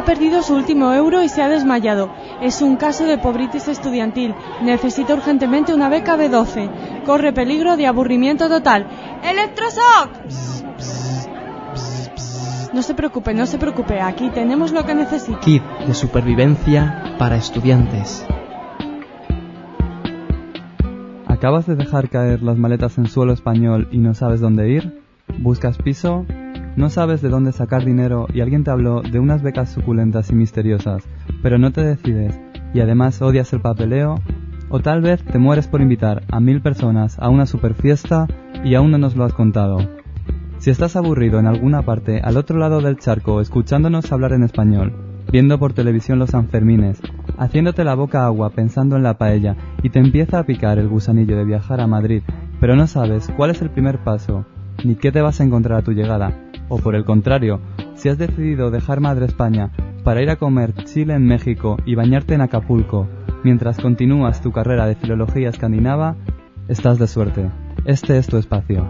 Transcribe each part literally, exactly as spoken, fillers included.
Ha perdido su último euro y se ha desmayado. Es un caso de pobritis estudiantil. Necesita urgentemente una beca B doce. Corre peligro de aburrimiento total. ¡Electroshock! No se preocupe, no se preocupe. Aquí tenemos lo que necesita. Kit de supervivencia para estudiantes. ¿Acabas de dejar caer las maletas en suelo español y no sabes dónde ir? ¿Buscas piso? ¿No sabes de dónde sacar dinero y alguien te habló de unas becas suculentas y misteriosas, pero no te decides y además odias el papeleo? ¿O tal vez te mueres por invitar a mil personas a una super fiesta y aún no nos lo has contado? Si estás aburrido en alguna parte al otro lado del charco escuchándonos hablar en español, viendo por televisión los Sanfermines, haciéndote la boca agua pensando en la paella y te empieza a picar el gusanillo de viajar a Madrid, pero no sabes cuál es el primer paso, ni qué te vas a encontrar a tu llegada, o por el contrario, si has decidido dejar Madre España para ir a comer chile en México y bañarte en Acapulco, mientras continúas tu carrera de filología escandinava, estás de suerte. Este es tu espacio.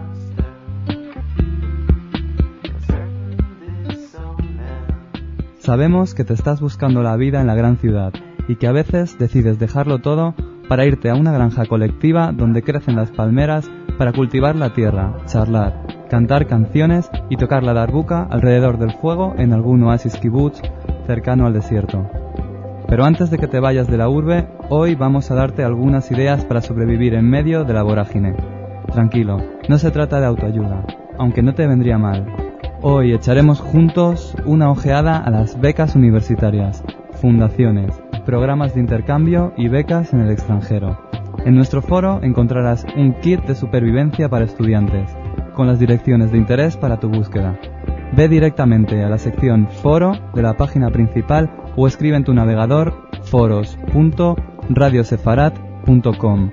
Sabemos que te estás buscando la vida en la gran ciudad y que a veces decides dejarlo todo para irte a una granja colectiva donde crecen las palmeras para cultivar la tierra, charlar, cantar canciones y tocar la darbuka alrededor del fuego en algún oasis kibutz cercano al desierto. Pero antes de que te vayas de la urbe, hoy vamos a darte algunas ideas para sobrevivir en medio de la vorágine. Tranquilo, no se trata de autoayuda, aunque no te vendría mal. Hoy echaremos juntos una ojeada a las becas universitarias, fundaciones, programas de intercambio y becas en el extranjero. En nuestro foro encontrarás un kit de supervivencia para estudiantes, con las direcciones de interés para tu búsqueda. Ve directamente a la sección Foro de la página principal o escribe en tu navegador foros punto radiosefarat punto com.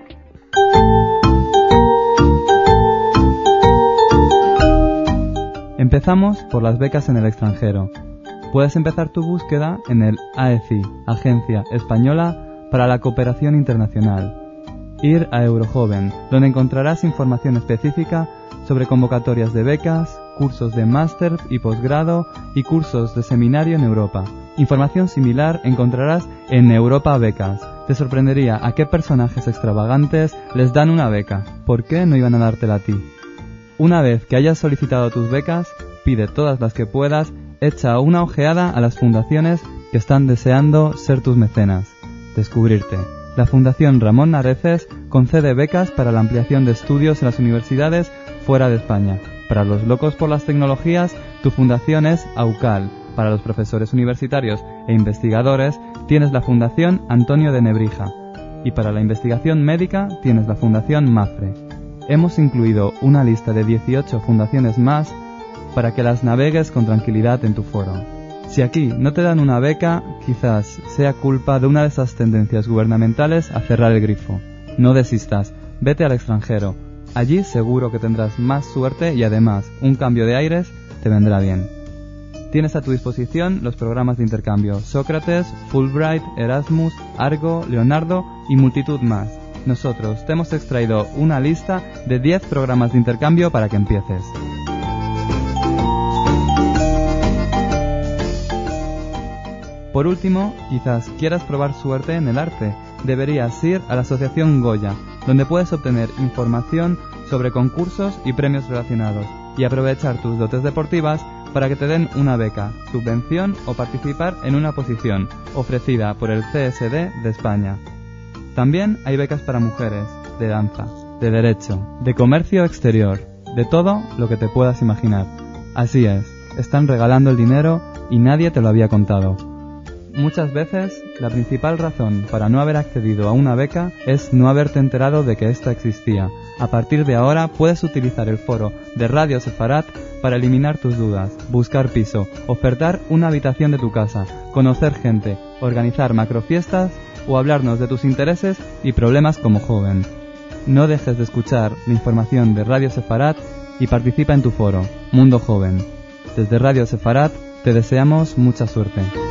Empezamos por las becas en el extranjero. Puedes empezar tu búsqueda en el A E C I, Agencia Española para la Cooperación Internacional. Ir a Eurojoven, donde encontrarás información específica sobre convocatorias de becas, cursos de máster y posgrado y cursos de seminario en Europa. Información similar encontrarás en Europa Becas. Te sorprendería a qué personajes extravagantes les dan una beca. ¿Por qué no iban a dártela a ti? Una vez que hayas solicitado tus becas, pide todas las que puedas, echa una ojeada a las fundaciones que están deseando ser tus mecenas. Descubrirte. La Fundación Ramón Nareces concede becas para la ampliación de estudios en las universidades fuera de España. Para los locos por las tecnologías, tu fundación es AUCAL. Para los profesores universitarios e investigadores, tienes la Fundación Antonio de Nebrija. Y para la investigación médica, tienes la Fundación MAFRE. Hemos incluido una lista de dieciocho fundaciones más para que las navegues con tranquilidad en tu foro. Si aquí no te dan una beca, quizás sea culpa de una de esas tendencias gubernamentales a cerrar el grifo. No desistas, vete al extranjero. Allí seguro que tendrás más suerte y además un cambio de aires te vendrá bien. Tienes a tu disposición los programas de intercambio Sócrates, Fulbright, Erasmus, Argo, Leonardo y multitud más. Nosotros te hemos extraído una lista de diez programas de intercambio para que empieces. Por último, quizás quieras probar suerte en el arte. Deberías ir a la Asociación Goya, donde puedes obtener información sobre concursos y premios relacionados y aprovechar tus dotes deportivas para que te den una beca, subvención o participar en una posición ofrecida por el C S D de España. También hay becas para mujeres, de danza, de derecho, de comercio exterior, de todo lo que te puedas imaginar. Así es, están regalando el dinero y nadie te lo había contado. Muchas veces, la principal razón para no haber accedido a una beca es no haberte enterado de que esta existía. A partir de ahora puedes utilizar el foro de Radio Sefarat para eliminar tus dudas, buscar piso, ofertar una habitación de tu casa, conocer gente, organizar macrofiestas o hablarnos de tus intereses y problemas como joven. No dejes de escuchar la información de Radio Sefarat y participa en tu foro, Mundo Joven. Desde Radio Sefarat te deseamos mucha suerte.